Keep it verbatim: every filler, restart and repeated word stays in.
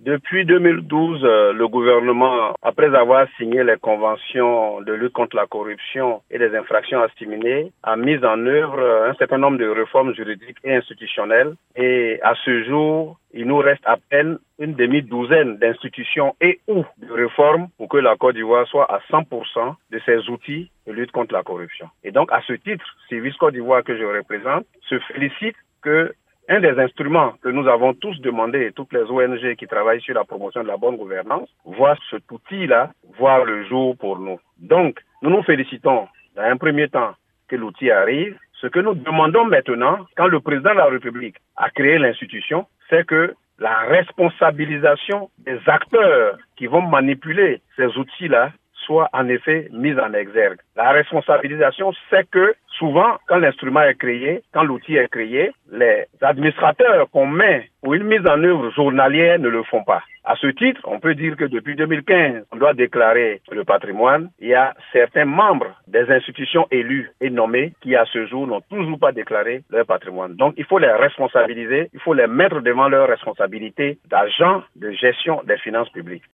Depuis deux mille douze, euh, le gouvernement, après avoir signé les conventions de lutte contre la corruption et les infractions assimilées, a mis en œuvre euh, un certain nombre de réformes juridiques et institutionnelles. Et à ce jour, il nous reste à peine une demi-douzaine d'institutions et ou de réformes pour que la Côte d'Ivoire soit à cent pour cent de ses outils de lutte contre la corruption. Et donc, à ce titre, Civis Côte d'Ivoire que je représente se félicite que un des instruments que nous avons tous demandé, toutes les O N G qui travaillent sur la promotion de la bonne gouvernance, voient cet outil-là voir le jour pour nous. Donc, nous nous félicitons, dans un premier temps, que l'outil arrive. Ce que nous demandons maintenant, quand le président de la République a créé l'institution, c'est que la responsabilisation des acteurs qui vont manipuler ces outils-là soit en effet mise en exergue. La responsabilisation, c'est que souvent, quand l'instrument est créé, quand l'outil est créé, les administrateurs qu'on met pour une mise en œuvre journalière ne le font pas. À ce titre, on peut dire que depuis deux mille quinze, on doit déclarer le patrimoine. Il y a certains membres des institutions élues et nommées qui, à ce jour, n'ont toujours pas déclaré leur patrimoine. Donc, il faut les responsabiliser, il faut les mettre devant leurs responsabilités d'agents de gestion des finances publiques.